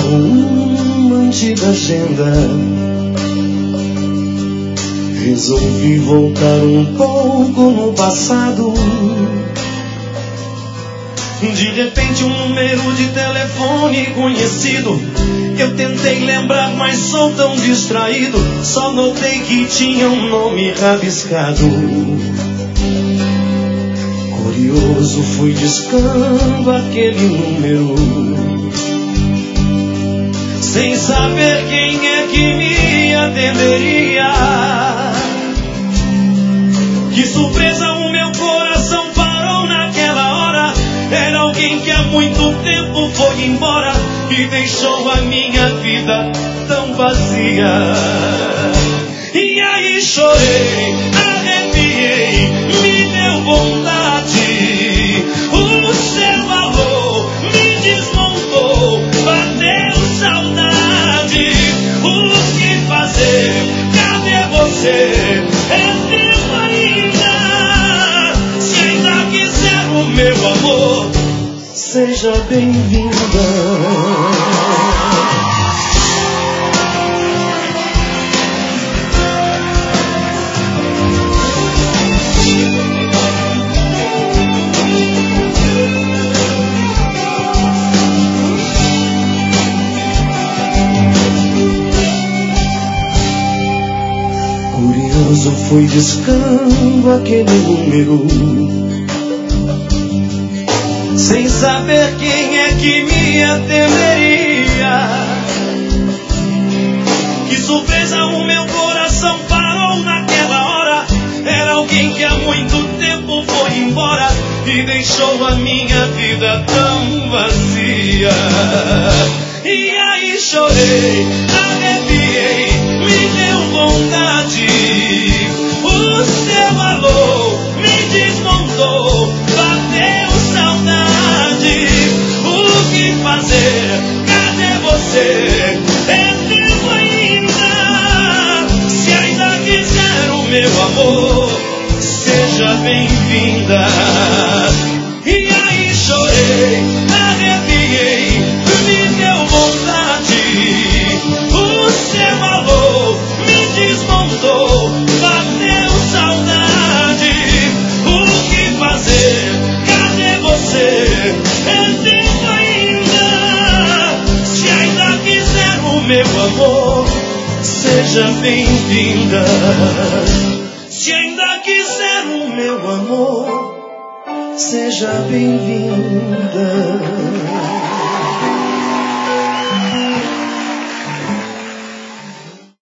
uma antiga agenda. Resolvi voltar um pouco no passado. De repente um número de telefone conhecido. Eu tentei lembrar, mas sou tão distraído. Só notei que tinha um nome rabiscado. Curioso, fui discando aquele número, sem saber quem é que me atenderia. Que surpresa, o meu coração parou naquela hora. Era alguém que há muito tempo foi embora e deixou a minha vida tão vazia. E aí chorei, arrepiei, me deu vontade. O seu alô me desmontou, bateu saudade. O que fazer? Cadê você? É tempo ainda. Se ainda quiser o meu amor, seja bem-vinda. Curioso, fui discando aquele número, sem saber quem é que me atenderia. Que surpresa, o meu coração parou naquela hora. Era alguém que há muito tempo foi embora e deixou a minha vida tão vazia. E aí chorei, arrepiei, me deu vontade. O seu alô me desmontou, bateu saudade. O que fazer? Cadê você? É tempo ainda. Se ainda quiser o meu amor, seja bem-vinda. E aí chorei, arrepiei, me deu vontade. O seu alô me desmontou, bateu saudade. O que fazer? Cadê você? É tempo ainda. Se ainda quiser o meu amor, seja bem-vinda. Se ainda quiser o meu amor, seja bem-vinda.